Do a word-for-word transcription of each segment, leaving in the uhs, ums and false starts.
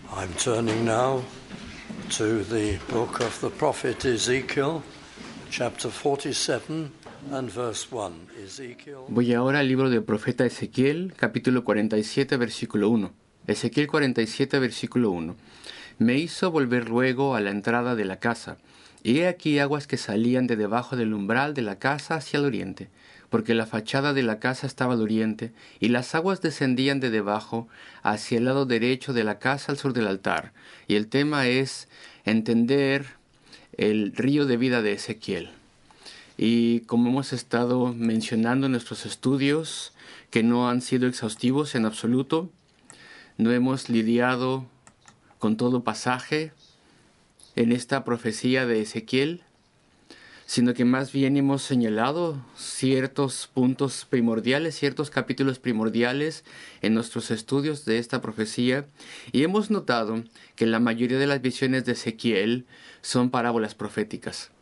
I'm turning now to the book of the prophet Ezekiel, chapter forty-seven and verse one. Ezekiel. Voy ahora al libro del profeta Ezequiel, capítulo cuarenta y siete, versículo uno. Ezequiel cuarenta y siete, versículo uno. Me hizo volver luego a la entrada de la casa, y he aquí aguas que salían de debajo del umbral de la casa hacia el oriente, porque la fachada de la casa estaba al oriente, y las aguas descendían de debajo hacia el lado derecho de la casa al sur del altar. Y el tema es entender el río de vida de Ezequiel. Y como hemos estado mencionando en nuestros estudios, que no han sido exhaustivos en absoluto, no hemos lidiado con todo pasaje en esta profecía de Ezequiel, sino que más bien hemos señalado ciertos puntos primordiales, ciertos capítulos primordiales en nuestros estudios de esta profecía, y hemos notado que la mayoría de las visiones de Ezequiel son parábolas proféticas.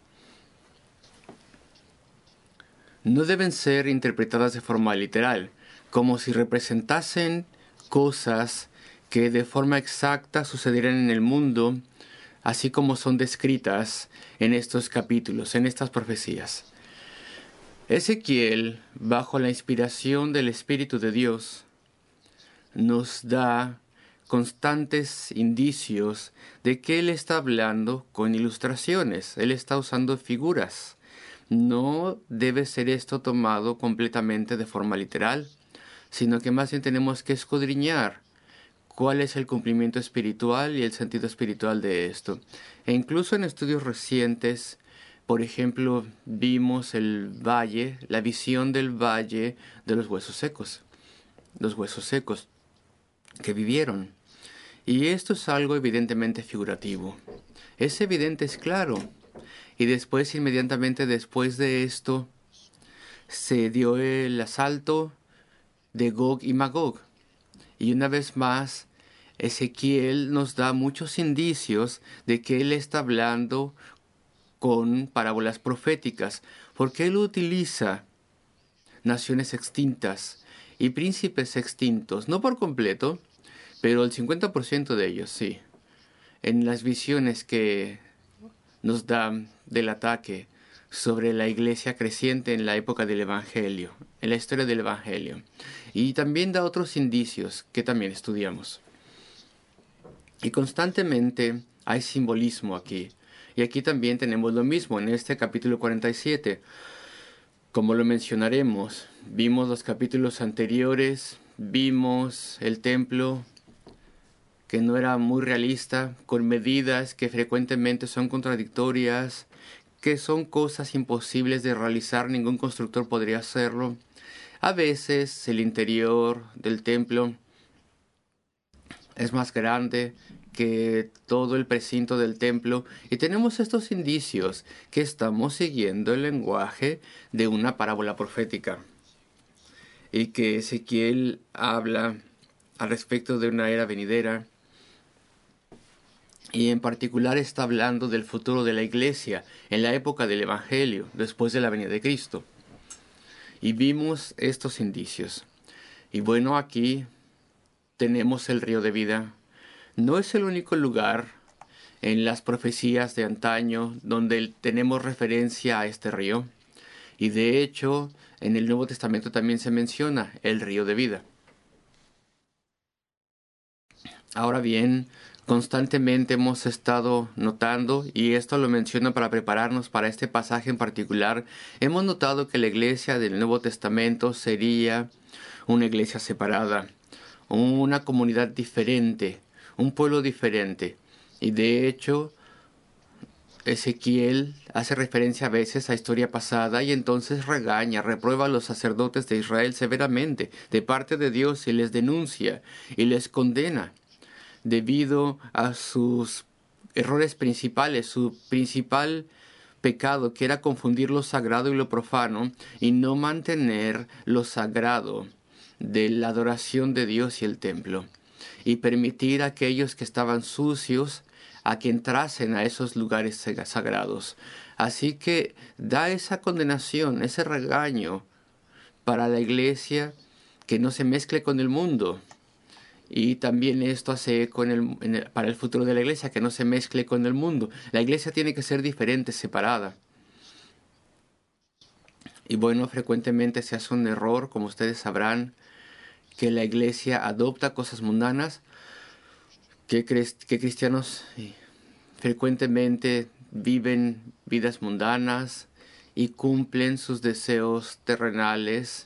No deben ser interpretadas de forma literal, como si representasen cosas que de forma exacta sucedieran en el mundo, así como son descritas en estos capítulos, en estas profecías. Ezequiel, bajo la inspiración del Espíritu de Dios, nos da constantes indicios de que Él está hablando con ilustraciones, Él está usando figuras. No debe ser esto tomado completamente de forma literal, sino que más bien tenemos que escudriñar cuál es el cumplimiento espiritual y el sentido espiritual de esto. E incluso en estudios recientes, por ejemplo, vimos el valle, la visión del valle de los huesos secos, los huesos secos que vivieron. Y esto es algo evidentemente figurativo. Es evidente, es claro. Y después, inmediatamente después de esto, se dio el asalto de Gog y Magog. Y una vez más, Ezequiel nos da muchos indicios de que él está hablando con parábolas proféticas, porque él utiliza naciones extintas y príncipes extintos, no por completo, pero el cincuenta por ciento de ellos, sí, en las visiones que nos da del ataque sobre la iglesia creciente en la época del Evangelio, en la historia del Evangelio. Y también da otros indicios que también estudiamos. Y constantemente hay simbolismo aquí. Y aquí también tenemos lo mismo en este capítulo cuarenta y siete. Como lo mencionaremos, vimos los capítulos anteriores, vimos el templo que no era muy realista, con medidas que frecuentemente son contradictorias, que son cosas imposibles de realizar, ningún constructor podría hacerlo. A veces el interior del templo es más grande que todo el precinto del templo, y tenemos estos indicios que estamos siguiendo el lenguaje de una parábola profética, y que Ezequiel habla al respecto de una era venidera, y en particular está hablando del futuro de la iglesia en la época del Evangelio, después de la venida de Cristo. Y vimos estos indicios. Y bueno, aquí tenemos el río de vida. No es el único lugar en las profecías de antaño donde tenemos referencia a este río. Y de hecho, en el Nuevo Testamento también se menciona el río de vida. Ahora bien, constantemente hemos estado notando, y esto lo menciono para prepararnos para este pasaje en particular, hemos notado que la iglesia del Nuevo Testamento sería una iglesia separada, una comunidad diferente, un pueblo diferente. Y de hecho, Ezequiel hace referencia a veces a historia pasada y entonces regaña, reprueba a los sacerdotes de Israel severamente de parte de Dios y les denuncia y les condena debido a sus errores principales, su principal pecado, que era confundir lo sagrado y lo profano y no mantener lo sagrado de la adoración de Dios y el templo, y permitir a aquellos que estaban sucios a que entrasen a esos lugares sagrados. Así que da esa condenación, ese regaño para la iglesia, que no se mezcle con el mundo. Y también esto hace eco en el, en el, para el futuro de la iglesia, que no se mezcle con el mundo. La iglesia tiene que ser diferente, separada. Y bueno, frecuentemente se hace un error, como ustedes sabrán, que la iglesia adopta cosas mundanas, que, que cristianos frecuentemente viven vidas mundanas y cumplen sus deseos terrenales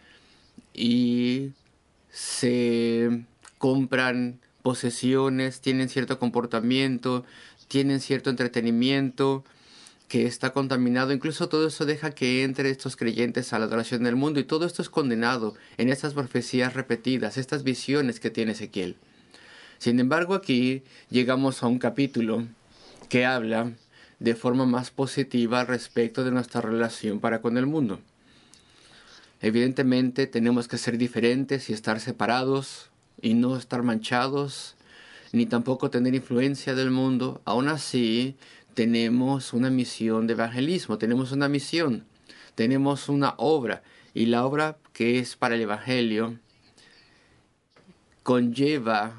y se compran posesiones, tienen cierto comportamiento, tienen cierto entretenimiento que está contaminado. Incluso todo eso deja que entre estos creyentes a la adoración del mundo, y todo esto es condenado en estas profecías repetidas, estas visiones que tiene Ezequiel. Sin embargo, aquí llegamos a un capítulo que habla de forma más positiva respecto de nuestra relación para con el mundo. Evidentemente tenemos que ser diferentes y estar separados y no estar manchados, ni tampoco tener influencia del mundo. Aún así, tenemos una misión de evangelismo, tenemos una misión, tenemos una obra, y la obra que es para el evangelio conlleva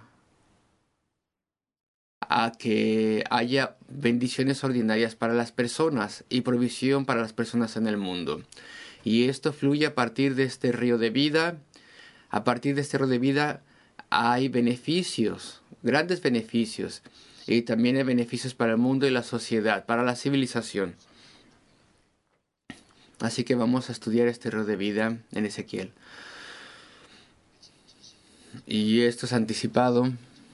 a que haya bendiciones ordinarias para las personas y provisión para las personas en el mundo. Y esto fluye a partir de este río de vida. A partir de este río de vida hay beneficios, grandes beneficios. Y también hay beneficios para el mundo y la sociedad, para la civilización. Así que vamos a estudiar este río de vida en Ezequiel. Y esto es anticipado.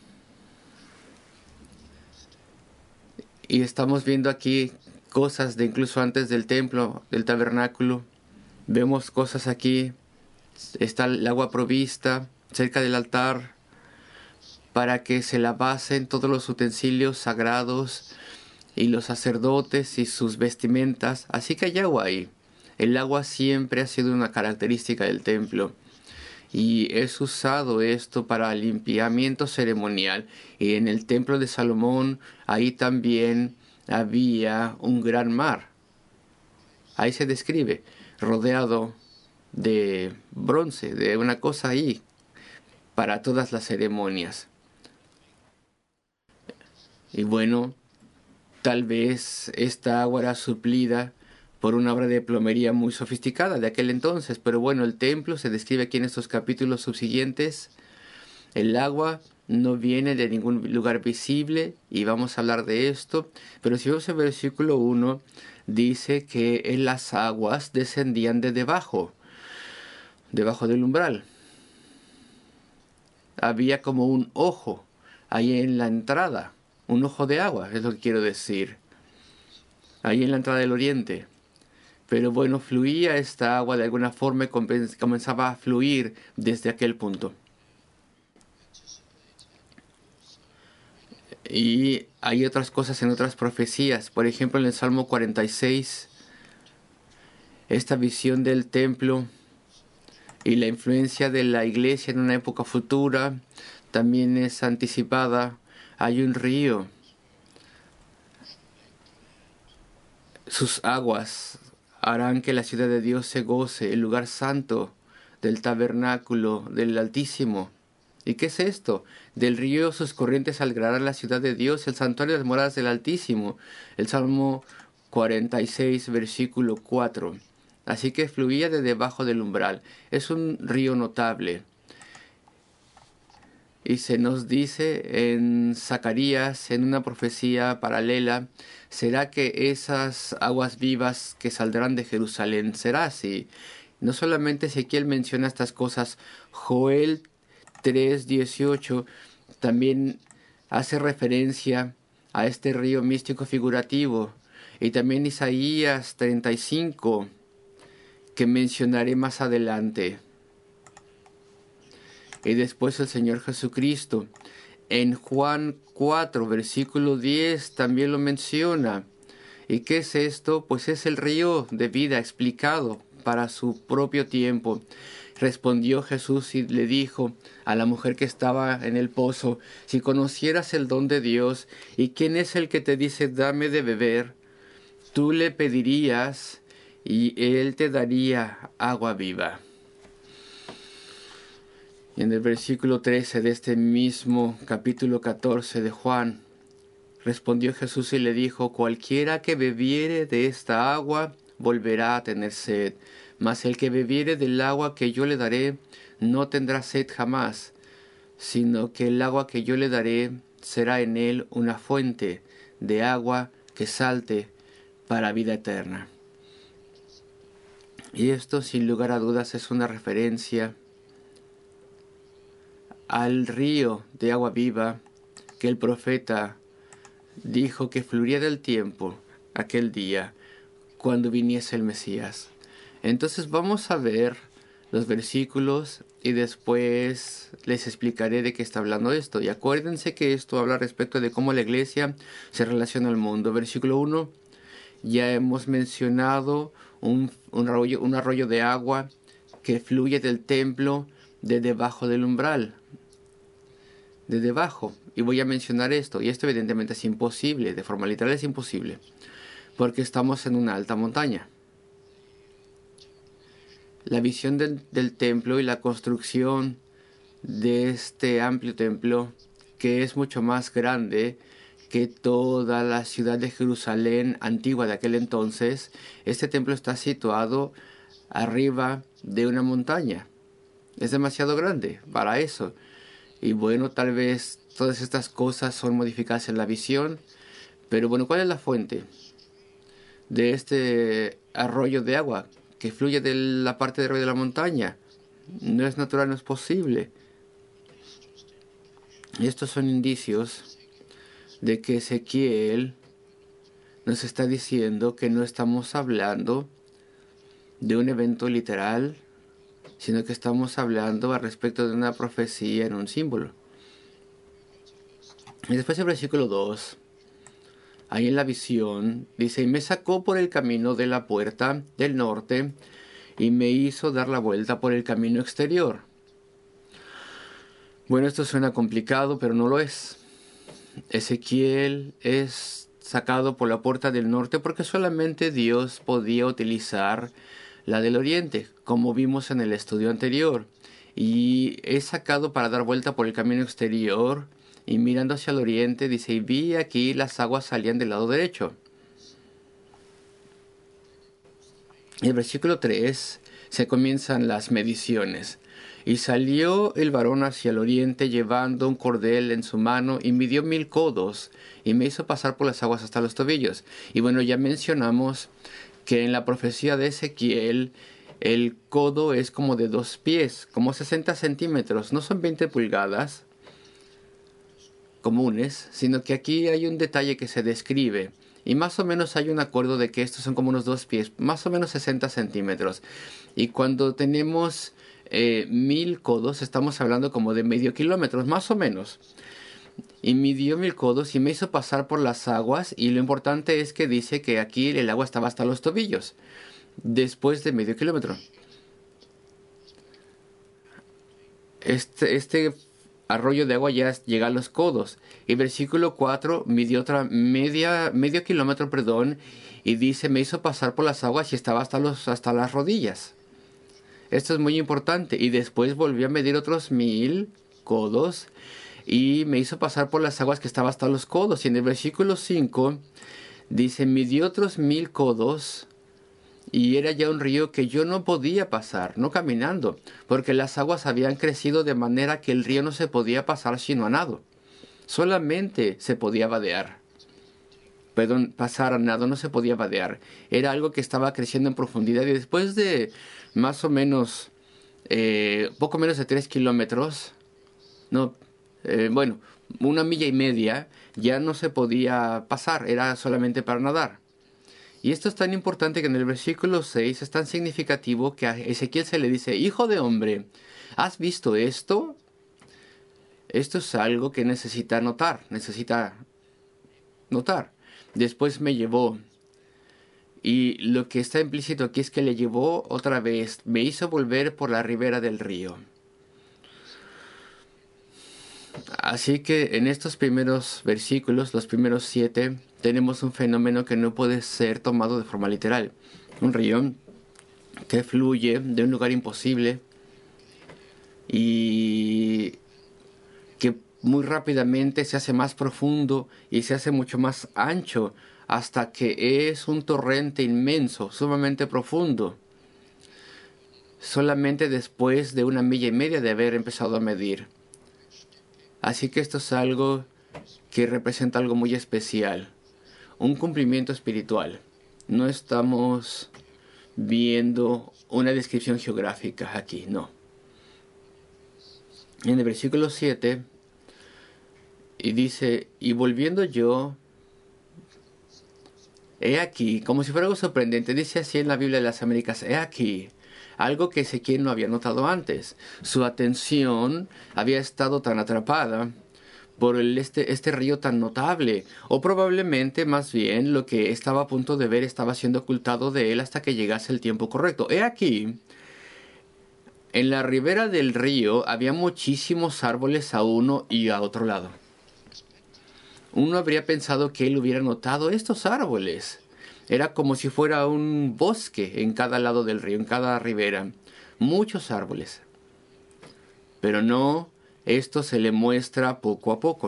Y estamos viendo aquí cosas de incluso antes del templo, del tabernáculo. Vemos cosas aquí. Está el agua provista cerca del altar para que se lavasen todos los utensilios sagrados y los sacerdotes y sus vestimentas. Así que hay agua ahí. El agua siempre ha sido una característica del templo. Y es usado esto para limpiamiento ceremonial. Y en el templo de Salomón, ahí también había un gran mar. Ahí se describe, rodeado de bronce, de una cosa ahí, para todas las ceremonias. Y bueno, tal vez esta agua era suplida por una obra de plomería muy sofisticada de aquel entonces. Pero bueno, el templo se describe aquí en estos capítulos subsiguientes. El agua no viene de ningún lugar visible, y vamos a hablar de esto. Pero si vemos el versículo uno, dice que en las aguas descendían de debajo, debajo del umbral. Había como un ojo ahí en la entrada, un ojo de agua, es lo que quiero decir, ahí en la entrada del oriente. Pero bueno, fluía esta agua de alguna forma y comenzaba a fluir desde aquel punto. Y hay otras cosas en otras profecías. Por ejemplo, en el Salmo cuarenta y seis, esta visión del templo y la influencia de la iglesia en una época futura también es anticipada. Hay un río. Sus aguas harán que la ciudad de Dios se goce, el lugar santo del tabernáculo del Altísimo. ¿Y qué es esto? Del río sus corrientes alegrarán la ciudad de Dios, el santuario de las moradas del Altísimo. El Salmo cuarenta y seis, versículo cuatro. Así que fluía de debajo del umbral. Es un río notable. Y se nos dice en Zacarías, en una profecía paralela, ¿será que esas aguas vivas que saldrán de Jerusalén? Será así. No solamente Ezequiel menciona estas cosas, Joel tres dieciocho también hace referencia a este río místico figurativo. Y también Isaías treinta y cinco, que mencionaré más adelante. Y después el Señor Jesucristo. En Juan cuatro, versículo diez, también lo menciona. ¿Y qué es esto? Pues es el río de vida explicado para su propio tiempo. Respondió Jesús y le dijo a la mujer que estaba en el pozo: si conocieras el don de Dios y quién es el que te dice dame de beber, tú le pedirías y él te daría agua viva. Y en el versículo trece de este mismo capítulo catorce de Juan, respondió Jesús y le dijo: cualquiera que bebiere de esta agua volverá a tener sed, mas el que bebiere del agua que yo le daré no tendrá sed jamás, sino que el agua que yo le daré será en él una fuente de agua que salte para vida eterna. Y esto, sin lugar a dudas, es una referencia al río de agua viva que el profeta dijo que fluiría del tiempo aquel día cuando viniese el Mesías. Entonces vamos a ver los versículos y después les explicaré de qué está hablando esto. Y acuérdense que esto habla respecto de cómo la iglesia se relaciona al mundo. Versículo uno, ya hemos mencionado un, un, arroyo, un arroyo de agua que fluye del templo de debajo del umbral. De debajo. Y voy a mencionar esto. Y esto evidentemente es imposible. De forma literal es imposible. Porque estamos en una alta montaña. La visión del, del templo y la construcción de este amplio templo, que es mucho más grande que toda la ciudad de Jerusalén antigua de aquel entonces, este templo está situado arriba de una montaña. Es demasiado grande para eso. Y bueno, tal vez todas estas cosas son modificadas en la visión. Pero bueno, ¿cuál es la fuente de este arroyo de agua que fluye de la parte de arriba de la montaña? No es natural, no es posible. Y estos son indicios de que Ezequiel nos está diciendo que no estamos hablando de un evento literal, sino que estamos hablando al respecto de una profecía en un símbolo. Y después el versículo dos, ahí en la visión, dice: y me sacó por el camino de la puerta del norte y me hizo dar la vuelta por el camino exterior. Bueno, esto suena complicado, pero no lo es. Ezequiel es sacado por la puerta del norte porque solamente Dios podía utilizar la del oriente, como vimos en el estudio anterior. Y es sacado para dar vuelta por el camino exterior y mirando hacia el oriente, dice: y vi aquí las aguas salían del lado derecho. En el versículo tres se comienzan las mediciones. Y salió el varón hacia el oriente llevando un cordel en su mano y midió mil codos y me hizo pasar por las aguas hasta los tobillos. Y bueno, ya mencionamos que en la profecía de Ezequiel el codo es como de dos pies, como sesenta centímetros. No son veinte pulgadas comunes, sino que aquí hay un detalle que se describe. Y más o menos hay un acuerdo de que estos son como unos dos pies, más o menos sesenta centímetros. Y cuando tenemos eh, mil codos, estamos hablando como de medio kilómetro, más o menos. Y midió mil codos y me hizo pasar por las aguas. Y lo importante es que dice que aquí el agua estaba hasta los tobillos, después de medio kilómetro. Este... este arroyo de agua ya llega a los codos. Y versículo cuatro, midió otra media, medio kilómetro, perdón, y dice: me hizo pasar por las aguas y estaba hasta, los, hasta las rodillas. Esto es muy importante. Y después volvió a medir otros mil codos y me hizo pasar por las aguas que estaba hasta los codos. Y en el versículo cinco dice: midió otros mil codos y era ya un río que yo no podía pasar, no caminando, porque las aguas habían crecido de manera que el río no se podía pasar sino a nado. Solamente se podía vadear. Perdón, pasar a nado, no se podía vadear. Era algo que estaba creciendo en profundidad y después de más o menos, eh, poco menos de tres kilómetros, no, eh, bueno, una milla y media, ya no se podía pasar, era solamente para nadar. Y esto es tan importante que en el versículo seis es tan significativo que a Ezequiel se le dice: hijo de hombre, ¿has visto esto? Esto es algo que necesita notar, necesita notar. Después me llevó. Y lo que está implícito aquí es que le llevó otra vez, me hizo volver por la ribera del río. Así que en estos primeros versículos, los primeros siete, tenemos un fenómeno que no puede ser tomado de forma literal. Un río que fluye de un lugar imposible y que muy rápidamente se hace más profundo y se hace mucho más ancho hasta que es un torrente inmenso, sumamente profundo, solamente después de una milla y media de haber empezado a medir. Así que esto es algo que representa algo muy especial, un cumplimiento espiritual. No estamos viendo una descripción geográfica aquí, no. En el versículo siete, y dice, y volviendo yo, he aquí, como si fuera algo sorprendente, dice así en la Biblia de las Américas, he aquí, algo que Ezequiel no había notado antes. Su atención había estado tan atrapada por el, este, este río tan notable, o probablemente más bien lo que estaba a punto de ver estaba siendo ocultado de él hasta que llegase el tiempo correcto. He aquí, en la ribera del río había muchísimos árboles a uno y a otro lado. Uno habría pensado que él hubiera notado estos árboles. Era como si fuera un bosque en cada lado del río, en cada ribera. Muchos árboles. Pero no, esto se le muestra poco a poco.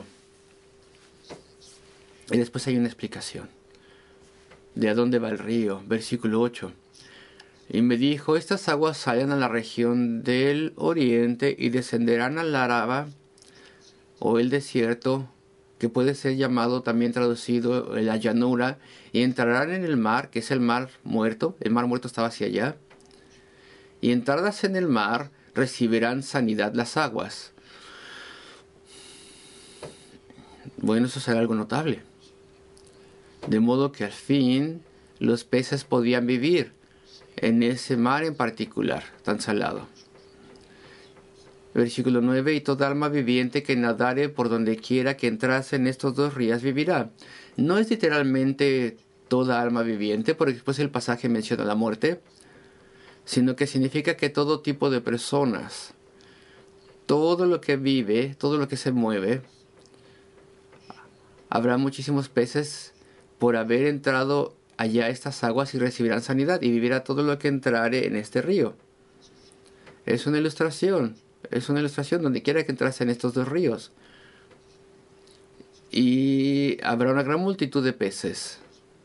Y después hay una explicación. ¿De a dónde va el río? Versículo ocho. Y me dijo, estas aguas salen a la región del oriente y descenderán al Araba, o el desierto, que puede ser llamado también traducido la llanura, y entrarán en el mar, que es el mar muerto. El mar muerto estaba hacia allá. Y entradas en el mar recibirán sanidad las aguas. Bueno, eso será algo notable. De modo que al fin los peces podían vivir en ese mar en particular, tan salado. Versículo nueve, y toda alma viviente que nadare por donde quiera que entrase en estos dos ríos vivirá. No es literalmente toda alma viviente, porque después el pasaje menciona la muerte, sino que significa que todo tipo de personas, todo lo que vive, todo lo que se mueve, habrá muchísimos peces por haber entrado allá a estas aguas y recibirán sanidad, y vivirá todo lo que entrare en este río. Es una ilustración. Es una ilustración donde quiera que entrase en estos dos ríos. Y habrá una gran multitud de peces,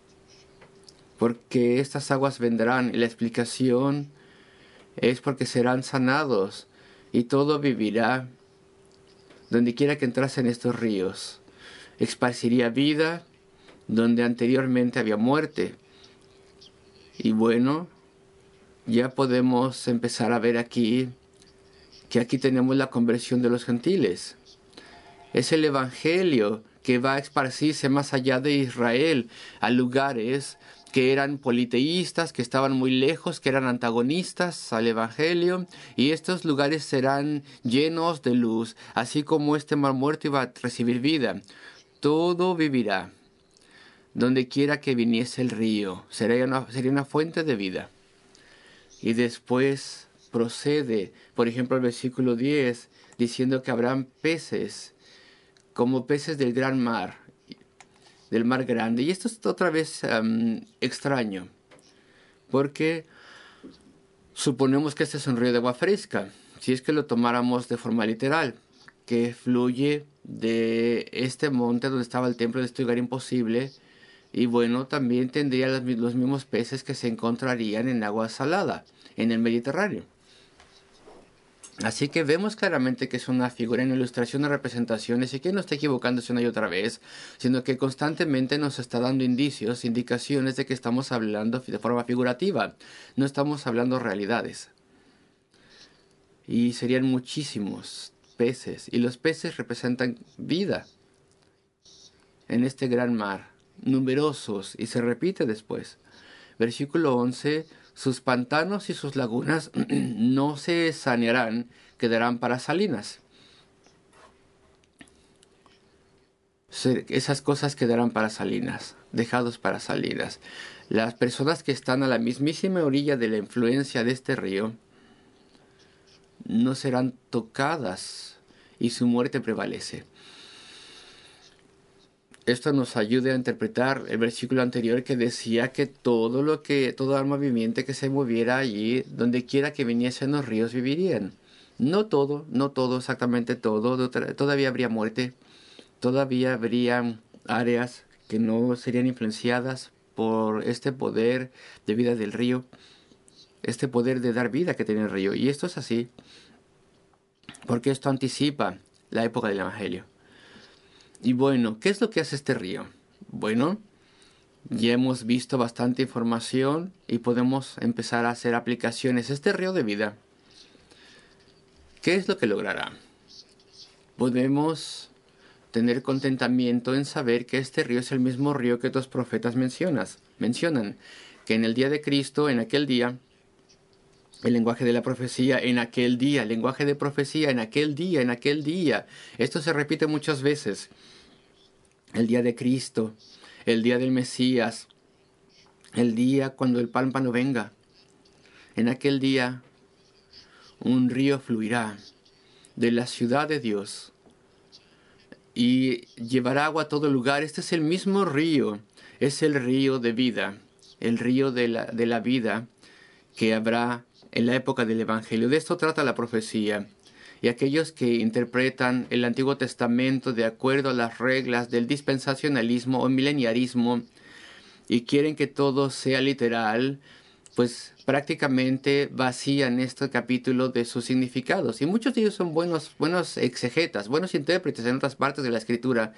porque estas aguas vendrán. Y la explicación es porque serán sanados y todo vivirá donde quiera que entrase en estos ríos. Esparciría vida donde anteriormente había muerte. Y bueno, ya podemos empezar a ver aquí que aquí tenemos la conversión de los gentiles. Es el evangelio que va a esparcirse más allá de Israel, a lugares que eran politeístas, que estaban muy lejos, que eran antagonistas al evangelio, y estos lugares serán llenos de luz, así como este mar muerto iba a recibir vida. Todo vivirá. Donde quiera que viniese el río, sería una, sería una fuente de vida. Y después procede, por ejemplo, el versículo diez, diciendo que habrán peces, como peces del gran mar, del mar grande. Y esto es otra vez um, extraño, porque suponemos que este es un río de agua fresca, si es que lo tomáramos de forma literal, que fluye de este monte donde estaba el templo, de este lugar imposible. Y bueno, también tendría los, los mismos peces que se encontrarían en agua salada, en el Mediterráneo. Así que vemos claramente que es una figura, una ilustración, una representación, y que no está equivocándose una y otra vez, sino que constantemente nos está dando indicios, indicaciones de que estamos hablando de forma figurativa, no estamos hablando realidades. Y serían muchísimos peces, y los peces representan vida en este gran mar, numerosos, y se repite después. Versículo once, sus pantanos y sus lagunas no se sanearán, quedarán para salinas. Esas cosas quedarán para salinas, dejados para salinas. Las personas que están a la mismísima orilla de la influencia de este río no serán tocadas y su muerte prevalece. Esto nos ayuda a interpretar el versículo anterior que decía que todo lo que, toda alma viviente que se moviera allí, donde quiera que viniesen los ríos, vivirían. No todo, no todo, exactamente todo. Todavía habría muerte. Todavía habría áreas que no serían influenciadas por este poder de vida del río. Este poder de dar vida que tiene el río. Y esto es así porque esto anticipa la época del Evangelio. Y bueno, ¿qué es lo que hace este río? Bueno, ya hemos visto bastante información y podemos empezar a hacer aplicaciones. Este río de vida, ¿qué es lo que logrará? Podemos tener contentamiento en saber que este río es el mismo río que los profetas mencionas, mencionan, que en el día de Cristo, en aquel día, el lenguaje de la profecía, en aquel día, el lenguaje de profecía, en aquel día, en aquel día. Esto se repite muchas veces. El día de Cristo, el día del Mesías, el día cuando el pámpano venga. En aquel día, un río fluirá de la ciudad de Dios y llevará agua a todo lugar. Este es el mismo río, es el río de vida, el río de la, de la vida que habrá en la época del Evangelio. De esto trata la profecía. Y aquellos que interpretan el Antiguo Testamento de acuerdo a las reglas del dispensacionalismo o mileniarismo y quieren que todo sea literal, pues prácticamente vacían este capítulo de sus significados. Y muchos de ellos son buenos, buenos exegetas, buenos intérpretes en otras partes de la Escritura.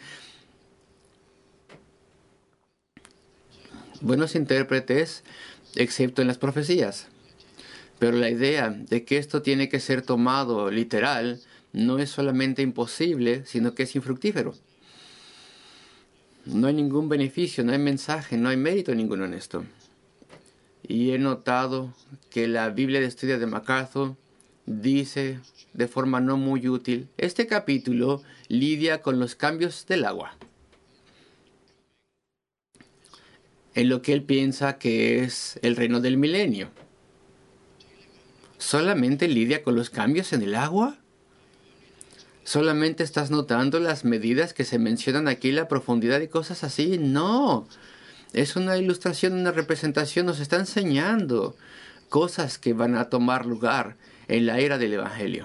Buenos intérpretes, excepto en las profecías. Pero la idea de que esto tiene que ser tomado literal no es solamente imposible, sino que es infructífero. No hay ningún beneficio, no hay mensaje, no hay mérito ninguno en esto. Y he notado que la Biblia de Estudio de MacArthur dice de forma no muy útil, este capítulo lidia con los cambios del agua, en lo que él piensa que es el reino del milenio. ¿Solamente lidia con los cambios en el agua? ¿Solamente estás notando las medidas que se mencionan aquí, la profundidad y cosas así? No. Es una ilustración, una representación. Nos está enseñando cosas que van a tomar lugar en la era del Evangelio.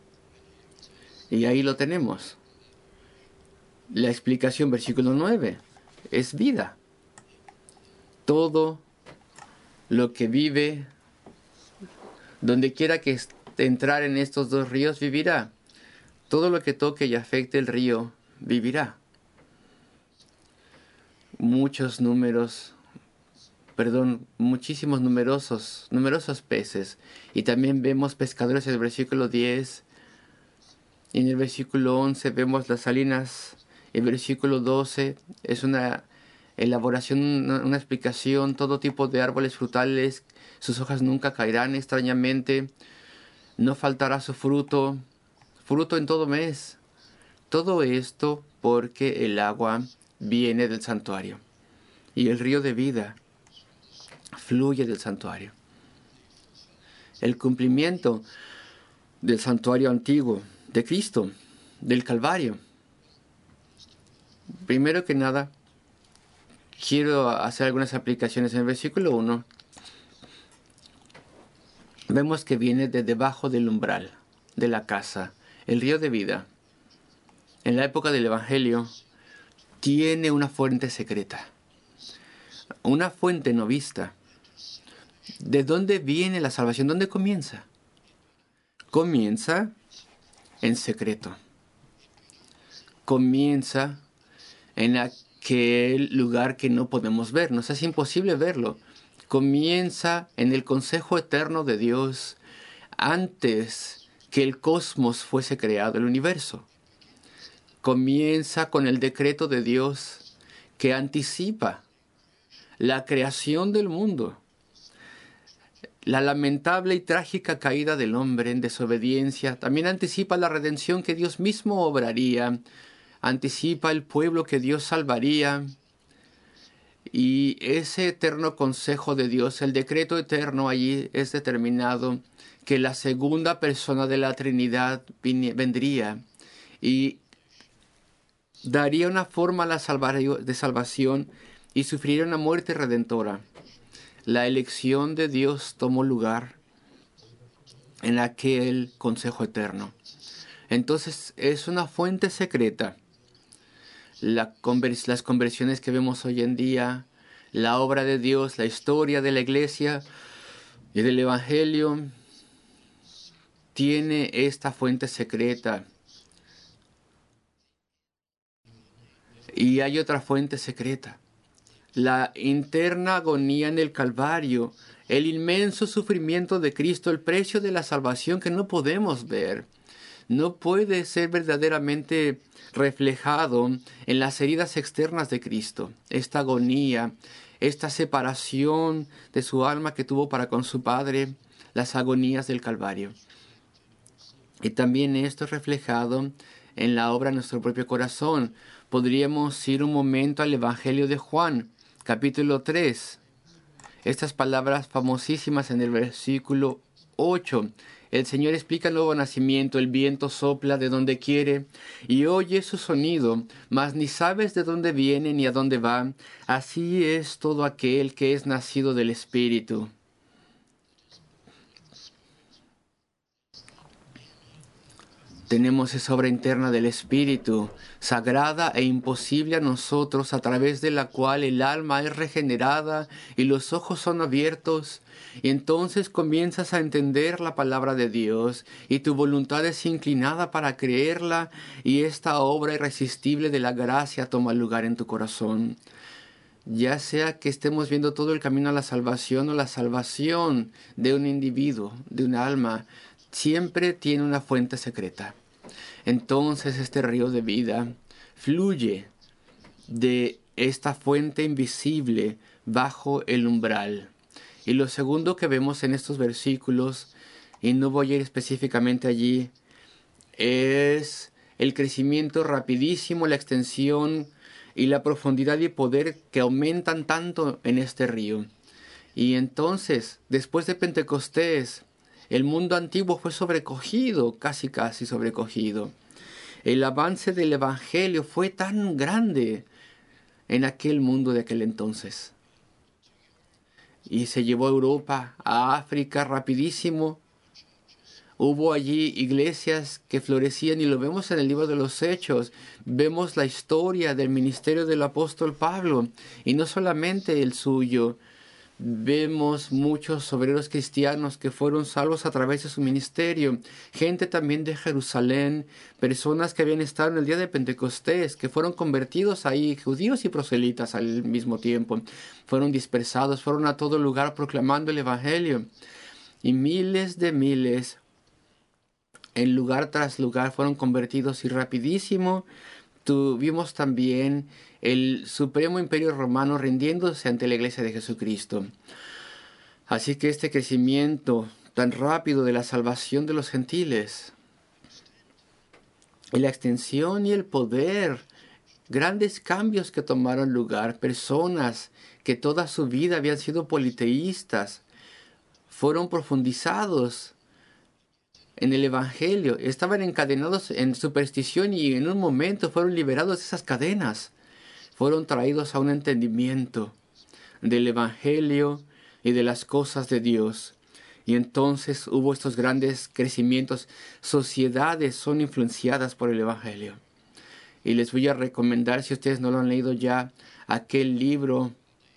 Y ahí lo tenemos. La explicación, versículo nueve, es vida. Todo lo que vive, donde quiera que entrar en estos dos ríos, vivirá. Todo lo que toque y afecte el río, vivirá. Muchos números, perdón, muchísimos numerosos, numerosos peces. Y también vemos pescadores en el versículo diez. Y en el versículo once vemos las salinas. El versículo doce es una elaboración, una, una explicación. Todo tipo de árboles frutales, sus hojas nunca caerán extrañamente. No faltará su fruto. Fruto en todo mes. Todo esto porque el agua viene del santuario. Y el río de vida fluye del santuario. El cumplimiento del santuario antiguo, de Cristo, del Calvario. Primero que nada, quiero hacer algunas aplicaciones. En el versículo uno, vemos que viene de debajo del umbral de la casa. El río de vida, en la época del Evangelio, tiene una fuente secreta. Una fuente no vista. ¿De dónde viene la salvación? ¿Dónde comienza? Comienza en secreto. Comienza en aquel lugar que no podemos ver. Nos es imposible verlo. Comienza en el consejo eterno de Dios antes que el cosmos fuese creado, el universo. Comienza con el decreto de Dios que anticipa la creación del mundo, la lamentable y trágica caída del hombre en desobediencia. También anticipa la redención que Dios mismo obraría, anticipa el pueblo que Dios salvaría. Y ese eterno consejo de Dios, el decreto eterno allí es determinado que la segunda persona de la Trinidad vendría y daría una forma a la de salvación y sufriría una muerte redentora. La elección de Dios tomó lugar en aquel consejo eterno. Entonces es una fuente secreta. La convers- las conversiones que vemos hoy en día, la obra de Dios, la historia de la iglesia y del Evangelio, tiene esta fuente secreta. Y hay otra fuente secreta. La interna agonía en el Calvario, el inmenso sufrimiento de Cristo, el precio de la salvación que no podemos ver, no puede ser verdaderamente reflejado en las heridas externas de Cristo. Esta agonía, esta separación de su alma que tuvo para con su Padre, las agonías del Calvario. Y también esto es reflejado en la obra de nuestro propio corazón. Podríamos ir un momento al Evangelio de Juan, capítulo tres. Estas palabras famosísimas en el versículo ocho. El Señor explica el nuevo nacimiento. El viento sopla de donde quiere y oye su sonido, mas ni sabes de dónde viene ni a dónde va. Así es todo aquel que es nacido del Espíritu. Tenemos esa obra interna del Espíritu, sagrada e imposible a nosotros, a través de la cual el alma es regenerada y los ojos son abiertos, y entonces comienzas a entender la palabra de Dios, y tu voluntad es inclinada para creerla, y esta obra irresistible de la gracia toma lugar en tu corazón. Ya sea que estemos viendo todo el camino a la salvación o la salvación de un individuo, de un alma, siempre tiene una fuente secreta. Entonces este río de vida fluye de esta fuente invisible bajo el umbral. Y lo segundo que vemos en estos versículos, y no voy a ir específicamente allí, es el crecimiento rapidísimo, la extensión y la profundidad y poder que aumentan tanto en este río. Y entonces, después de Pentecostés, el mundo antiguo fue sobrecogido, casi casi sobrecogido. El avance del Evangelio fue tan grande en aquel mundo de aquel entonces. Y se llevó a Europa, a África rapidísimo. Hubo allí iglesias que florecían y lo vemos en el libro de los Hechos. Vemos la historia del ministerio del apóstol Pablo y no solamente el suyo. Vemos muchos obreros cristianos que fueron salvos a través de su ministerio. Gente también de Jerusalén, personas que habían estado en el día de Pentecostés, que fueron convertidos ahí, judíos y proselitas al mismo tiempo. Fueron dispersados, fueron a todo lugar proclamando el Evangelio. Y miles de miles, en lugar tras lugar, fueron convertidos y rapidísimo tuvimos también el Supremo Imperio Romano rindiéndose ante la Iglesia de Jesucristo. Así que este crecimiento tan rápido de la salvación de los gentiles y la extensión y el poder, grandes cambios que tomaron lugar, personas que toda su vida habían sido politeístas, fueron profundizados en el Evangelio, estaban encadenados en superstición y en un momento fueron liberados de esas cadenas. Fueron traídos a un entendimiento del Evangelio y de las cosas de Dios. Y entonces hubo estos grandes crecimientos. Sociedades son influenciadas por el Evangelio. Y les voy a recomendar, si ustedes no lo han leído ya, aquel libro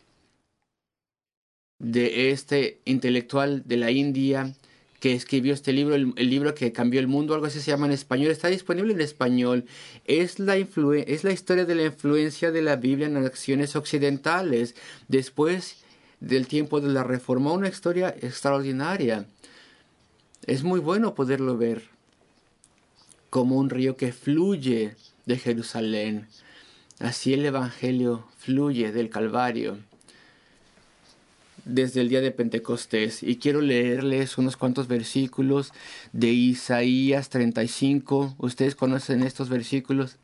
de este intelectual de la India que escribió este libro, el, el libro que cambió el mundo, algo así se llama en español, está disponible en español. Es la, influ- es la historia de la influencia de la Biblia en las acciones occidentales después del tiempo de la Reforma, una historia extraordinaria. Es muy bueno poderlo ver como un río que fluye de Jerusalén. Así el Evangelio fluye del Calvario desde el día de Pentecostés. Y quiero leerles unos cuantos versículos de Isaías treinta y cinco. Ustedes conocen estos versículos.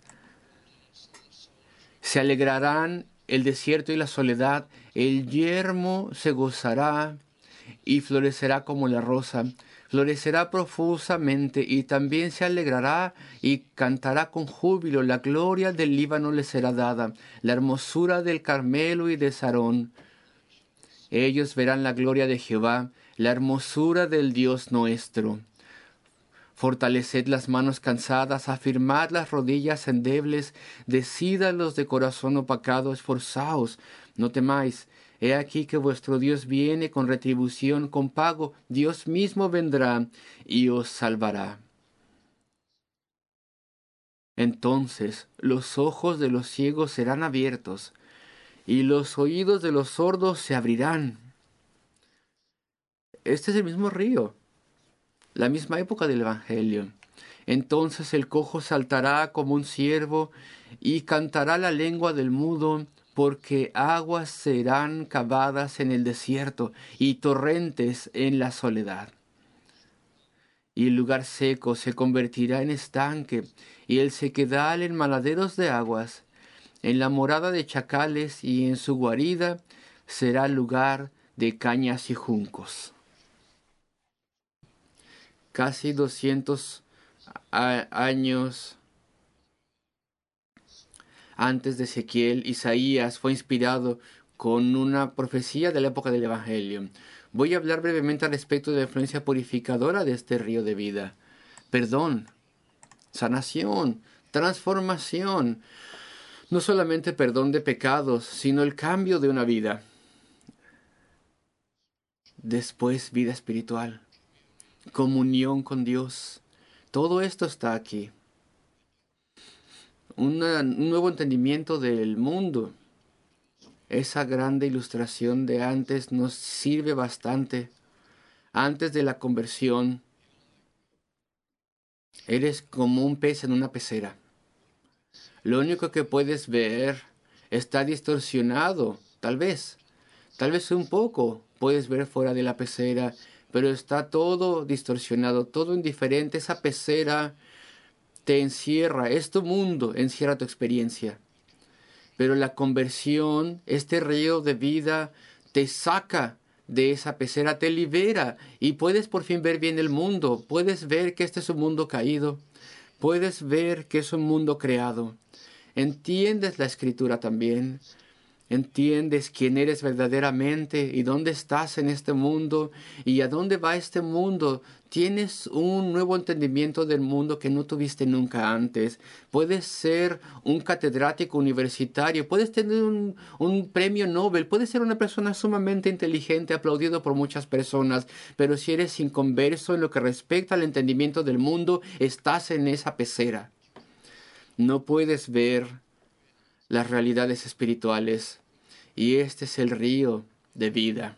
Se alegrarán el desierto y la soledad, el yermo se gozará y florecerá como la rosa. Florecerá profusamente y también se alegrará y cantará con júbilo. La gloria del Líbano le será dada, la hermosura del Carmelo y de Sarón. Ellos verán la gloria de Jehová, la hermosura del Dios nuestro. Fortaleced las manos cansadas, afirmad las rodillas endebles, decídalos de corazón opacado, esforzaos, no temáis. He aquí que vuestro Dios viene con retribución, con pago, Dios mismo vendrá y os salvará. Entonces los ojos de los ciegos serán abiertos, y los oídos de los sordos se abrirán. Este es el mismo río, la misma época del Evangelio. Entonces el cojo saltará como un ciervo y cantará la lengua del mudo, porque aguas serán cavadas en el desierto y torrentes en la soledad. Y el lugar seco se convertirá en estanque, y el sequedal en maladeros de aguas. En la morada de chacales y en su guarida será lugar de cañas y juncos. Casi doscientos años antes de Ezequiel, Isaías fue inspirado con una profecía de la época del Evangelio. Voy a hablar brevemente al respecto de la influencia purificadora de este río de vida. Perdón, sanación, transformación. No solamente perdón de pecados, sino el cambio de una vida. Después, vida espiritual, comunión con Dios. Todo esto está aquí. Una, un nuevo entendimiento del mundo. Esa grande ilustración de antes nos sirve bastante. Antes de la conversión, eres como un pez en una pecera. Lo único que puedes ver está distorsionado, tal vez. Tal vez un poco puedes ver fuera de la pecera, pero está todo distorsionado, todo indiferente. Esa pecera te encierra, es tu mundo, encierra tu experiencia. Pero la conversión, este río de vida, te saca de esa pecera, te libera y puedes por fin ver bien el mundo. Puedes ver que este es un mundo caído. Puedes ver que es un mundo creado. Entiendes la escritura también. Entiendes quién eres verdaderamente y dónde estás en este mundo y a dónde va este mundo. Tienes un nuevo entendimiento del mundo que no tuviste nunca antes. Puedes ser un catedrático universitario, puedes tener un, un premio Nobel, puedes ser una persona sumamente inteligente, aplaudido por muchas personas, pero si eres inconverso en lo que respecta al entendimiento del mundo, estás en esa pecera. No puedes ver las realidades espirituales, y este es el río de vida,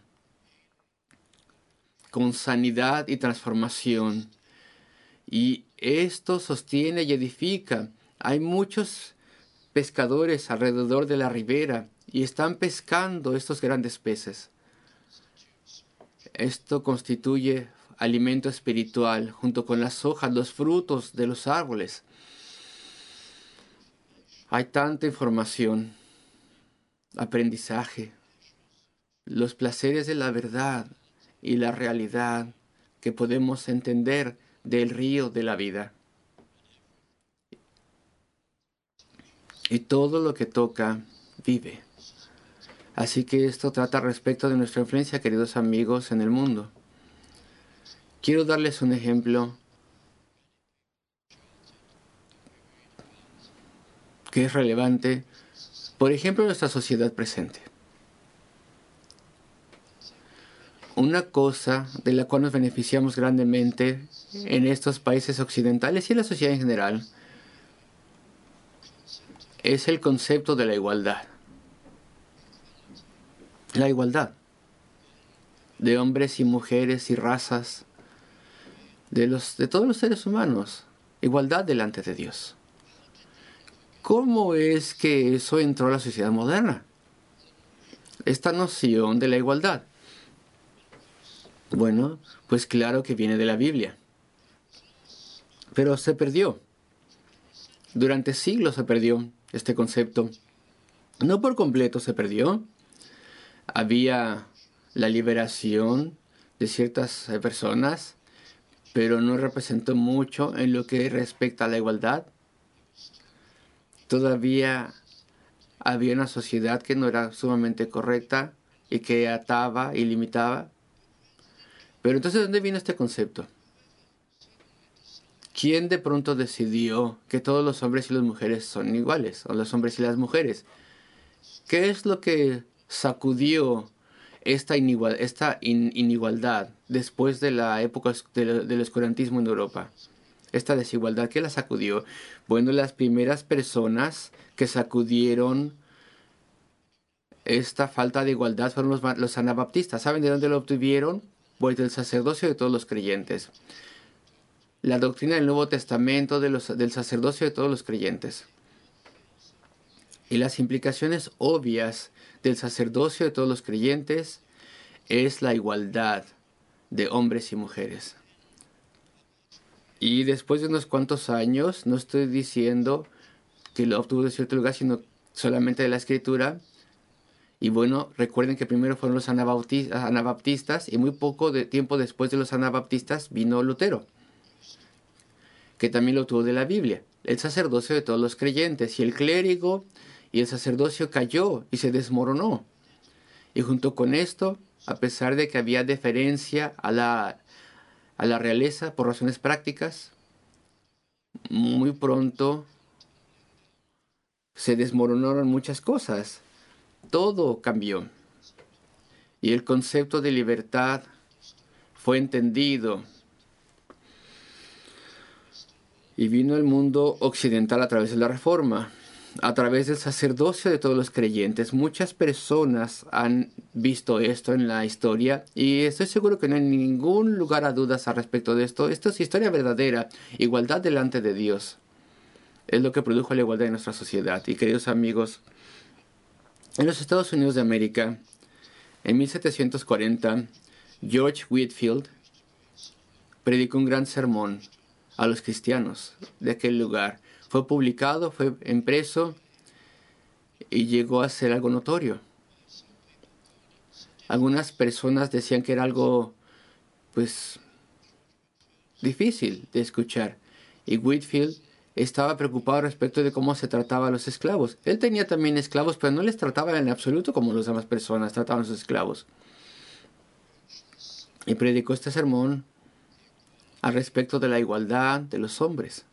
con sanidad y transformación, y esto sostiene y edifica. Hay muchos pescadores alrededor de la ribera y están pescando estos grandes peces. Esto constituye alimento espiritual junto con las hojas, los frutos de los árboles. Hay tanta información, aprendizaje, los placeres de la verdad y la realidad que podemos entender del río de la vida. Y todo lo que toca, vive. Así que esto trata respecto de nuestra influencia, queridos amigos, en el mundo. Quiero darles un ejemplo que es relevante, por ejemplo, en nuestra sociedad presente. Una cosa de la cual nos beneficiamos grandemente en estos países occidentales y en la sociedad en general es el concepto de la igualdad. La igualdad de hombres y mujeres y razas, de, los, de todos los seres humanos, igualdad delante de Dios. ¿Cómo es que eso entró a la sociedad moderna? Esta noción de la igualdad. Bueno, pues claro que viene de la Biblia. Pero se perdió. Durante siglos se perdió este concepto. No por completo se perdió. Había la liberación de ciertas personas, pero no representó mucho en lo que respecta a la igualdad. Todavía había una sociedad que no era sumamente correcta, y que ataba y limitaba. Pero entonces, ¿de dónde vino este concepto? ¿Quién de pronto decidió que todos los hombres y las mujeres son iguales? O los hombres y las mujeres. ¿Qué es lo que sacudió esta, inigual, esta in, inigualdad después de la época del, del oscurantismo en Europa? Esta desigualdad, ¿qué la sacudió? Bueno, las primeras personas que sacudieron esta falta de igualdad fueron los, los anabaptistas. ¿Saben de dónde lo obtuvieron? Pues del sacerdocio de todos los creyentes. La doctrina del Nuevo Testamento de los, del sacerdocio de todos los creyentes. Y las implicaciones obvias del sacerdocio de todos los creyentes es la igualdad de hombres y mujeres. Y después de unos cuantos años, no estoy diciendo que lo obtuvo de cierto lugar, sino solamente de la Escritura. Y bueno, recuerden que primero fueron los anabaptistas, anabaptistas y muy poco de tiempo después de los anabaptistas vino Lutero, que también lo obtuvo de la Biblia. El sacerdocio de todos los creyentes, y el clérigo y el sacerdocio cayó y se desmoronó. Y junto con esto, a pesar de que había deferencia a la, a la realeza por razones prácticas, muy pronto se desmoronaron muchas cosas. Todo cambió. Y el concepto de libertad fue entendido. Y vino al mundo occidental a través de la Reforma, a través del sacerdocio de todos los creyentes. Muchas personas han visto esto en la historia y estoy seguro que no hay ningún lugar a dudas al respecto de esto. Esto es historia verdadera, igualdad delante de Dios. Es lo que produjo la igualdad en nuestra sociedad. Y queridos amigos, en los Estados Unidos de América, en mil setecientos cuarenta, George Whitefield predicó un gran sermón a los cristianos de aquel lugar. Fue publicado, fue impreso y llegó a ser algo notorio. Algunas personas decían que era algo, pues, difícil de escuchar. Y Whitefield estaba preocupado respecto de cómo se trataba a los esclavos. Él tenía también esclavos, pero no les trataba en absoluto como las demás personas trataban a sus esclavos. Y predicó este sermón al respecto de la igualdad de los hombres.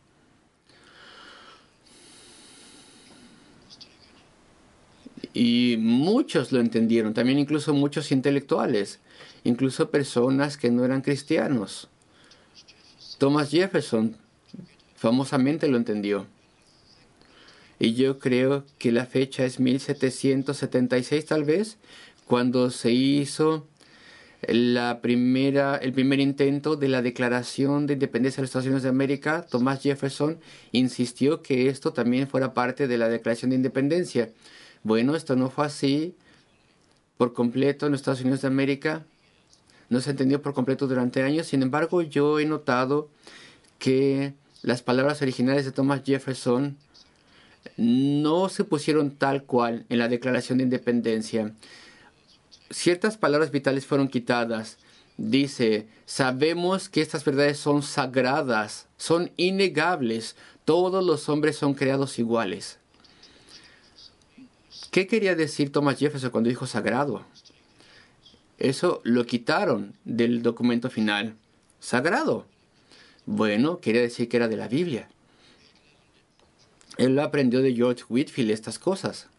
Y muchos lo entendieron, también incluso muchos intelectuales, incluso personas que no eran cristianos. Thomas Jefferson famosamente lo entendió. Y yo creo que la fecha es mil setecientos setenta y seis tal vez, cuando se hizo la primera, el primer intento de la Declaración de Independencia de los Estados Unidos de América. Thomas Jefferson insistió que esto también fuera parte de la Declaración de Independencia. Bueno, esto no fue así por completo en los Estados Unidos de América. No se entendió por completo durante años. Sin embargo, yo he notado que las palabras originales de Thomas Jefferson no se pusieron tal cual en la Declaración de Independencia. Ciertas palabras vitales fueron quitadas. Dice, sabemos que estas verdades son sagradas, son innegables. Todos los hombres son creados iguales. ¿Qué quería decir Thomas Jefferson cuando dijo sagrado? Eso lo quitaron del documento final. Sagrado. Bueno, quería decir que era de la Biblia. Él lo aprendió de George Whitefield, estas cosas.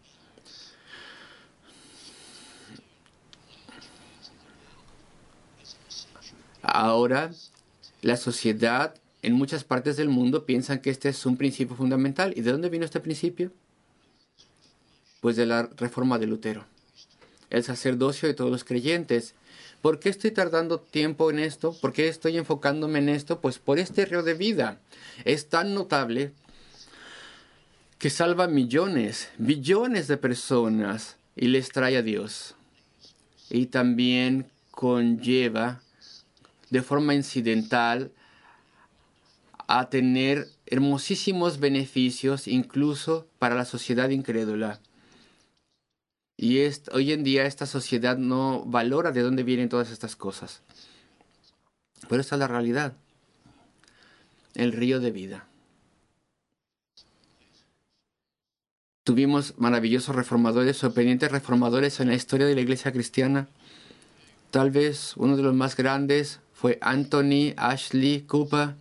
Ahora, la sociedad en muchas partes del mundo piensan que este es un principio fundamental. ¿Y de dónde vino este principio? Pues de la reforma de Lutero. El sacerdocio de todos los creyentes. ¿Por qué estoy tardando tiempo en esto? ¿Por qué estoy enfocándome en esto? Pues por este río de vida. Es tan notable que salva millones, billones de personas y les trae a Dios. Y también conlleva de forma incidental a tener hermosísimos beneficios incluso para la sociedad incrédula. Y es, hoy en día esta sociedad no valora de dónde vienen todas estas cosas. Pero esta es la realidad. El río de vida. Tuvimos maravillosos reformadores, sorprendentes reformadores en la historia de la Iglesia cristiana. Tal vez uno de los más grandes fue Anthony Ashley Cooper,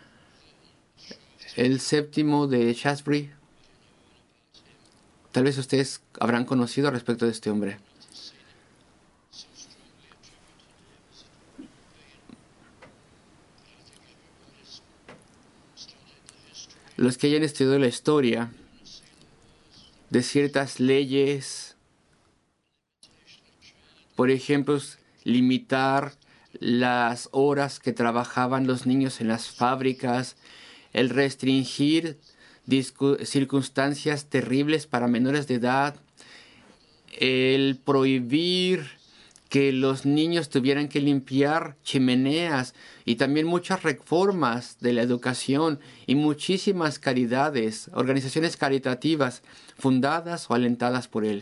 el séptimo de Shaftesbury. Tal vez ustedes habrán conocido respecto de este hombre. Los que hayan estudiado la historia de ciertas leyes, por ejemplo, limitar las horas que trabajaban los niños en las fábricas, el restringir circunstancias terribles para menores de edad, el prohibir que los niños tuvieran que limpiar chimeneas y también muchas reformas de la educación y muchísimas caridades, organizaciones caritativas fundadas o alentadas por él.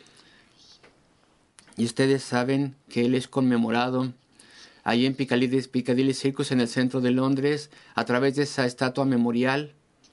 Y ustedes saben que él es conmemorado ahí en Piccadilly, Piccadilly Circus en el centro de Londres a través de esa estatua memorial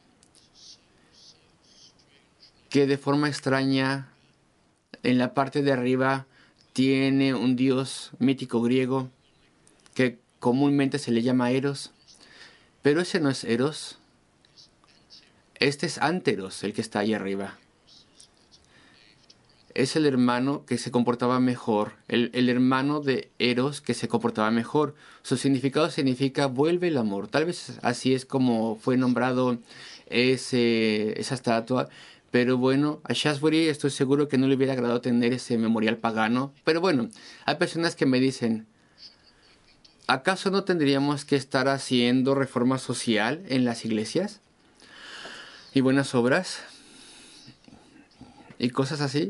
que de forma extraña en la parte de arriba tiene un dios mítico griego que comúnmente se le llama Eros. Pero ese no es Eros. Este es Anteros, el que está ahí arriba. Es el hermano que se comportaba mejor, el, el hermano de Eros que se comportaba mejor. Su significado significa vuelve el amor. Tal vez así es como fue nombrado ese, esa estatua. Pero bueno, a Shaftesbury estoy seguro que no le hubiera agradado tener ese memorial pagano. Pero bueno, hay personas que me dicen, ¿acaso no tendríamos que estar haciendo reforma social en las iglesias? ¿Y buenas obras? ¿Y cosas así?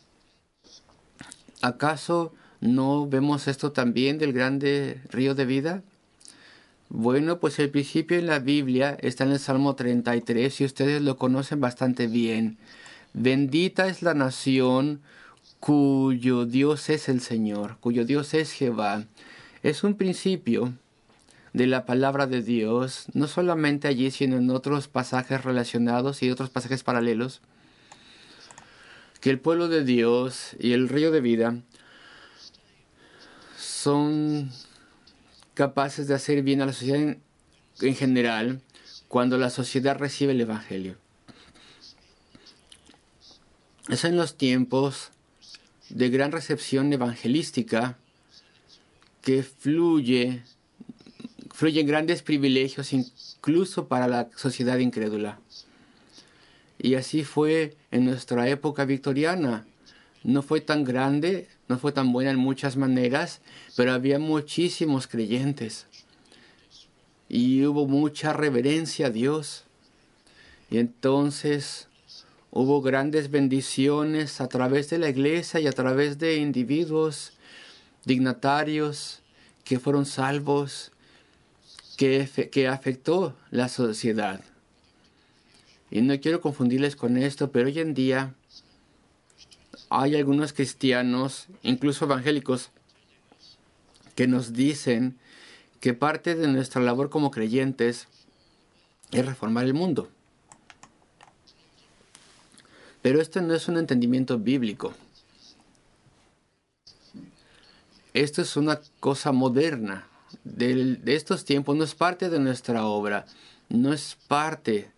¿Acaso no vemos esto también del grande río de vida? Bueno, pues el principio en la Biblia está en el Salmo treinta y tres y ustedes lo conocen bastante bien. Bendita es la nación cuyo Dios es el Señor, cuyo Dios es Jehová. Es un principio de la palabra de Dios, no solamente allí, sino en otros pasajes relacionados y otros pasajes paralelos, que el pueblo de Dios y el río de vida son capaces de hacer bien a la sociedad en, en general cuando la sociedad recibe el Evangelio. Es en los tiempos de gran recepción evangelística que fluye, fluyen grandes privilegios incluso para la sociedad incrédula. Y así fue en nuestra época victoriana. No fue tan grande, no fue tan buena en muchas maneras, pero había muchísimos creyentes. Y hubo mucha reverencia a Dios. Y entonces hubo grandes bendiciones a través de la iglesia y a través de individuos, dignatarios, que fueron salvos, que, que afectó la sociedad. Y no quiero confundirles con esto, pero hoy en día hay algunos cristianos, incluso evangélicos, que nos dicen que parte de nuestra labor como creyentes es reformar el mundo. Pero esto no es un entendimiento bíblico. Esto es una cosa moderna de, de estos tiempos, no es parte de nuestra obra, no es parte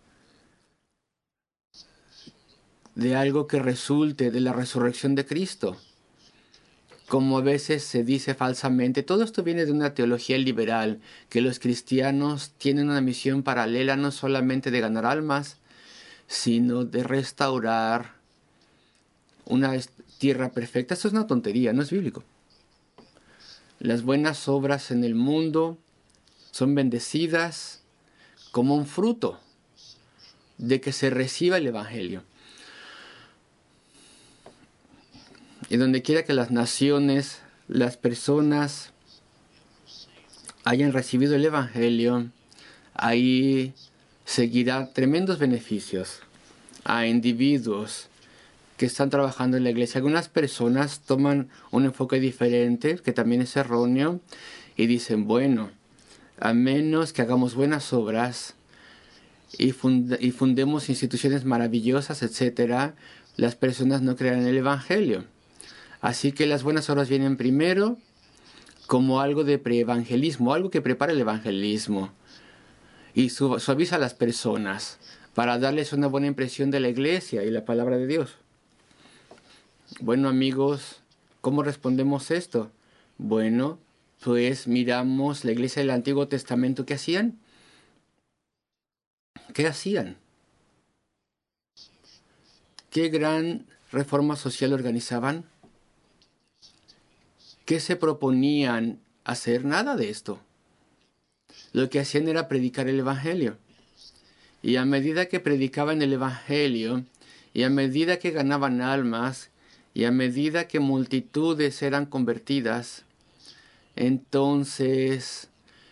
de algo que resulte de la resurrección de Cristo. Como a veces se dice falsamente, todo esto viene de una teología liberal, que los cristianos tienen una misión paralela no solamente de ganar almas, sino de restaurar una tierra perfecta. Esto es una tontería, no es bíblico. Las buenas obras en el mundo son bendecidas como un fruto de que se reciba el Evangelio. Y donde quiera que las naciones, las personas hayan recibido el Evangelio, ahí seguirá tremendos beneficios a individuos que están trabajando en la iglesia. Algunas personas toman un enfoque diferente, que también es erróneo, y dicen, bueno, a menos que hagamos buenas obras, y, fund y fundemos instituciones maravillosas, etcétera, las personas no creerán en el Evangelio. Así que las buenas obras vienen primero como algo de preevangelismo, algo que prepara el evangelismo y su suaviza a las personas para darles una buena impresión de la iglesia y la palabra de Dios. Bueno, amigos, ¿cómo respondemos esto? Bueno, pues miramos la iglesia del Antiguo Testamento. ¿Qué hacían? ¿Qué hacían? ¿Qué gran reforma social organizaban? ¿Qué se proponían hacer? Nada de esto. Lo que hacían era predicar el Evangelio. Y a medida que predicaban el Evangelio, y a medida que ganaban almas, y a medida que multitudes eran convertidas, entonces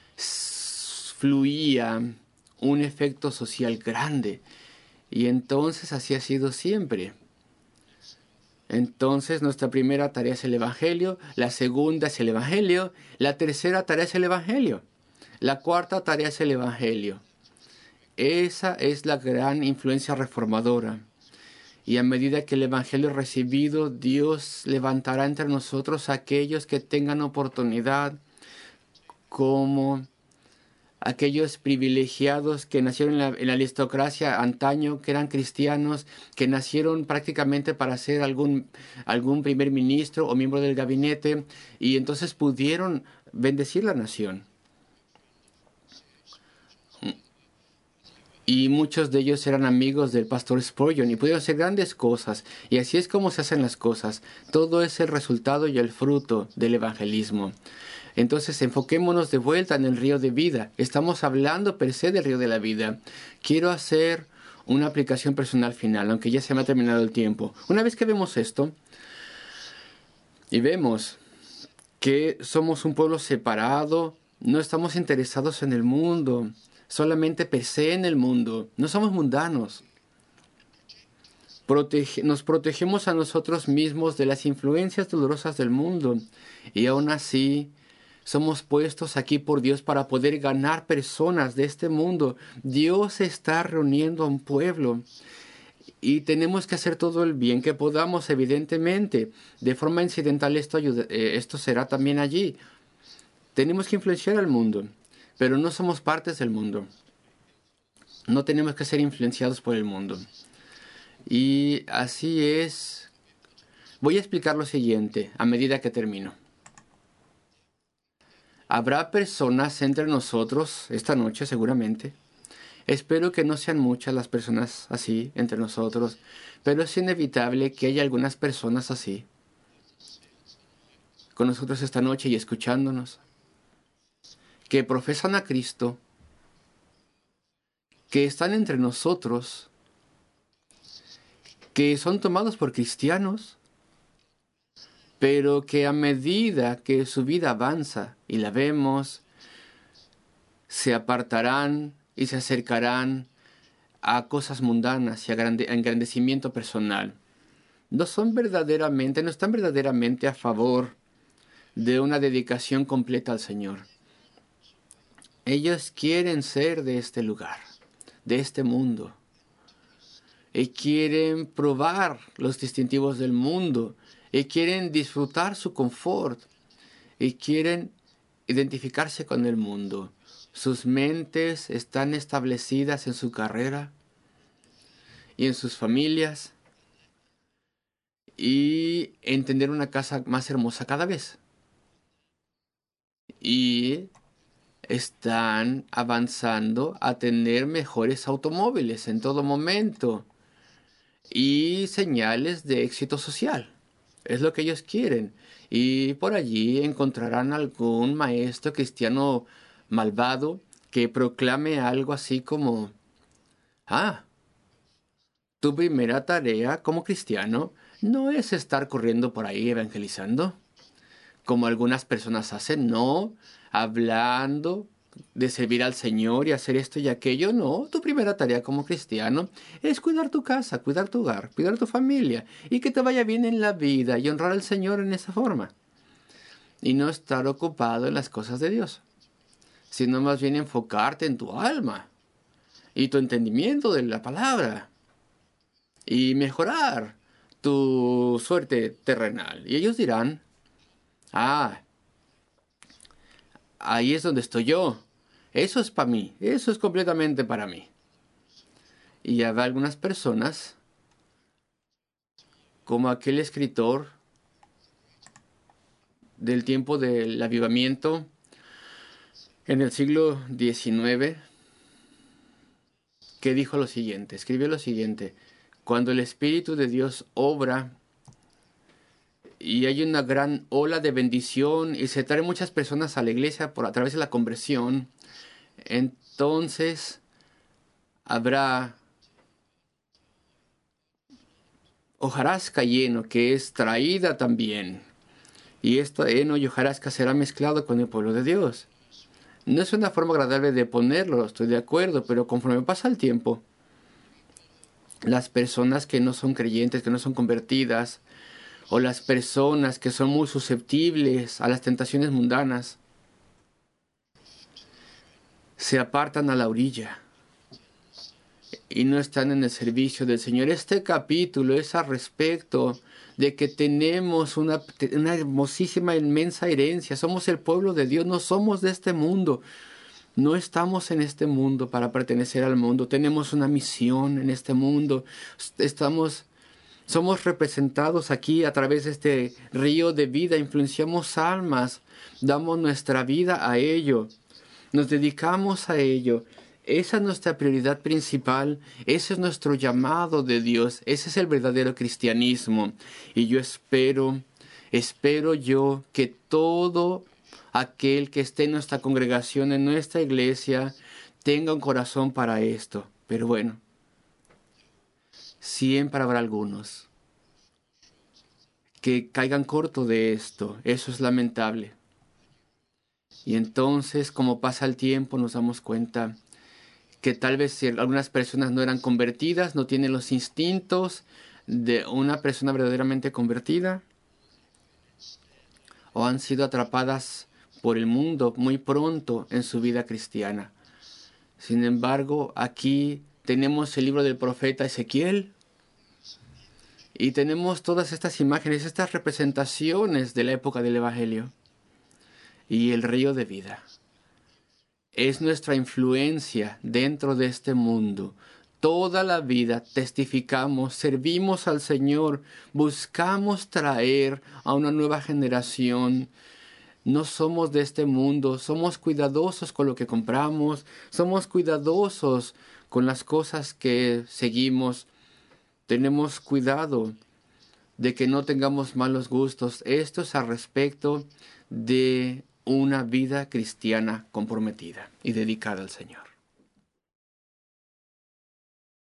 fluía un efecto social grande. Y entonces así ha sido siempre. Entonces nuestra primera tarea es el Evangelio, la segunda es el Evangelio, la tercera tarea es el Evangelio, la cuarta tarea es el Evangelio. Esa es la gran influencia reformadora. Y a medida que el Evangelio es recibido, Dios levantará entre nosotros a aquellos que tengan oportunidad, como aquellos privilegiados que nacieron en la, en la aristocracia antaño, que eran cristianos, que nacieron prácticamente para ser algún, algún primer ministro o miembro del gabinete, y entonces pudieron bendecir la nación. Y muchos de ellos eran amigos del pastor Spurgeon y pudieron hacer grandes cosas. Y así es como se hacen las cosas. Todo es el resultado y el fruto del evangelismo. Entonces enfoquémonos de vuelta en el río de vida. Estamos hablando per se del río de la vida. Quiero hacer una aplicación personal final, aunque ya se me ha terminado el tiempo. Una vez que vemos esto y vemos que somos un pueblo separado, no estamos interesados en el mundo, solamente per se en el mundo, no somos mundanos. Protege, nos protegemos a nosotros mismos de las influencias dolorosas del mundo y aún así somos puestos aquí por Dios para poder ganar personas de este mundo. Dios está reuniendo a un pueblo y tenemos que hacer todo el bien que podamos, evidentemente. De forma incidental esto, ayuda, eh, esto será también allí. Tenemos que influenciar al mundo, pero no somos partes del mundo. No tenemos que ser influenciados por el mundo. Y así es. Voy a explicar lo siguiente a medida que termino. Habrá personas entre nosotros esta noche seguramente. Espero que no sean muchas las personas así entre nosotros, pero es inevitable que haya algunas personas así con nosotros esta noche y escuchándonos, que profesan a Cristo, que están entre nosotros, que son tomados por cristianos, pero que a medida que su vida avanza y la vemos, se apartarán y se acercarán a cosas mundanas y a engrandecimiento personal. No son verdaderamente, no están verdaderamente a favor de una dedicación completa al Señor. Ellos quieren ser de este lugar, de este mundo, y quieren probar los distintivos del mundo, y quieren disfrutar su confort, y quieren identificarse con el mundo. Sus mentes están establecidas en su carrera y en sus familias, y en tener una casa más hermosa cada vez. Y están avanzando a tener mejores automóviles en todo momento y señales de éxito social. Es lo que ellos quieren. Y por allí encontrarán algún maestro cristiano malvado que proclame algo así como: ah, tu primera tarea como cristiano no es estar corriendo por ahí evangelizando, como algunas personas hacen, no, hablando de servir al Señor y hacer esto y aquello. No, tu primera tarea como cristiano es cuidar tu casa, cuidar tu hogar, cuidar tu familia y que te vaya bien en la vida y honrar al Señor en esa forma. Y no estar ocupado en las cosas de Dios, sino más bien enfocarte en tu alma, y tu entendimiento de la palabra y mejorar tu suerte terrenal. Y ellos dirán, ah, ahí es donde estoy yo. Eso es para mí. Eso es completamente para mí. Y habrá algunas personas, como aquel escritor del tiempo del avivamiento en el siglo diecinueve, que dijo lo siguiente, escribió lo siguiente: cuando el Espíritu de Dios obra y hay una gran ola de bendición y se traen muchas personas a la iglesia por a través de la conversión, entonces habrá hojarasca lleno que es traída también. Y esto heno y hojarasca será mezclado con el pueblo de Dios. No es una forma agradable de ponerlo, estoy de acuerdo, pero conforme pasa el tiempo, las personas que no son creyentes, que no son convertidas, o las personas que son muy susceptibles a las tentaciones mundanas, se apartan a la orilla y no están en el servicio del Señor. Este capítulo es al respecto de que tenemos una, una hermosísima, inmensa herencia. Somos el pueblo de Dios, no somos de este mundo. No estamos en este mundo para pertenecer al mundo. Tenemos una misión en este mundo. Estamos, somos representados aquí a través de este río de vida. Influenciamos almas. Damos nuestra vida a ello. Nos dedicamos a ello. Esa es nuestra prioridad principal. Ese es nuestro llamado de Dios. Ese es el verdadero cristianismo. Y yo espero, espero yo que todo aquel que esté en nuestra congregación, en nuestra iglesia, tenga un corazón para esto. Pero bueno, siempre habrá algunos que caigan corto de esto. Eso es lamentable. Y entonces, como pasa el tiempo, nos damos cuenta que tal vez si algunas personas no eran convertidas, no tienen los instintos de una persona verdaderamente convertida, o han sido atrapadas por el mundo muy pronto en su vida cristiana. Sin embargo, aquí tenemos el libro del profeta Ezequiel y tenemos todas estas imágenes, estas representaciones de la época del Evangelio y el río de vida. Es nuestra influencia dentro de este mundo. Toda la vida testificamos, servimos al Señor, buscamos traer a una nueva generación. No somos de este mundo, somos cuidadosos con lo que compramos, somos cuidadosos con las cosas que seguimos. Tenemos cuidado de que no tengamos malos gustos. Esto es al respecto de una vida cristiana comprometida y dedicada al Señor.